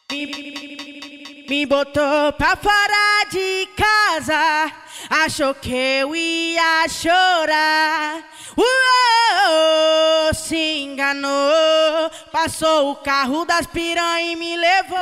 Me botou pra fora de casa, achou que eu ia chorar. Se enganou, passou o carro das piranha e me levou.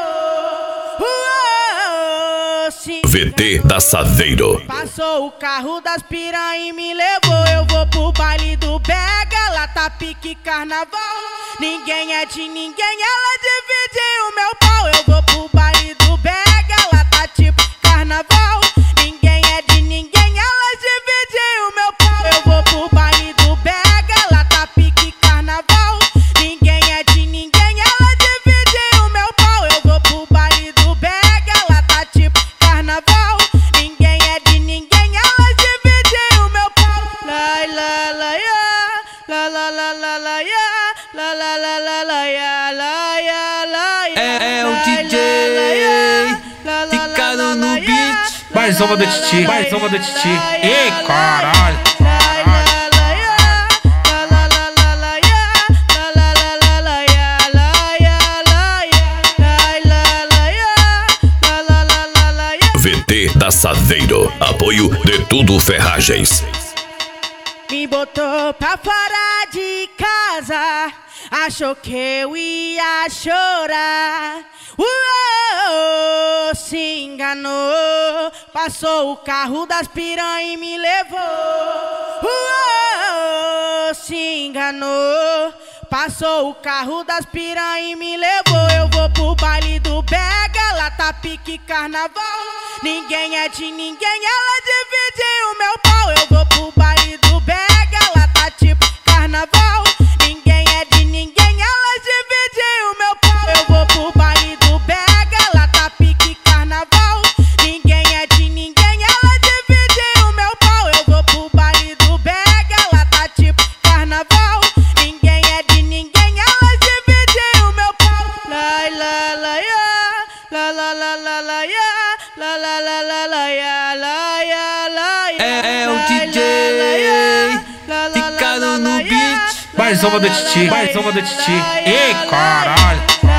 VT da Saveiro. Passou o carro das piranha e me levou. Eu vou pro baile do Bega, lá tá pique carnaval. Ninguém é de ninguém, ela divide o meu pau. Eu vou pro baile do Bega, lá tá tipo carnaval. Ninguém é de ninguém, ela divide o meu pau. Eu vou pro baile do Bega, lá tá pique carnaval. Ninguém é de ninguém, ela divide o meu pau. Eu vou pro baile do Bega, lá tá tipo carnaval. Ninguém é de ninguém, ela divide o meu pau. La la la ya, la la la la la ya, la la la la la ya, la ya la ya. É o DJ ficando no beat. Mais uma do Titi, mais uma do Titi. Ei, caralho. VT da Saveiro. Apoio de Tudo Ferragens. Me botou pra fora de casa, achou que eu ia chorar. Se enganou, passou o carro das piranha e me levou. Se enganou, passou o carro das piranha e me levou. Eu vou pro baile do Bega, lá tá pique carnaval. Ninguém é de ninguém, ela divide o meu pau. Eu vou pro baile do Bega, lá tá tipo carnaval. Ninguém é de ninguém, ela divide o meu pau. Eu vou pro baile do Bega, lá tá pique carnaval. Ninguém é de ninguém, ela divide o meu pau. Eu vou pro baile do Bega, lá tá tipo carnaval. Ninguém é de ninguém, ela divide o meu pau. La la la ya, la la la la la ya, la la la la la ya, la ya la ya. É o DJ ficando no beat. Mais uma do Titi, mais uma do Titi. Ei, caralho.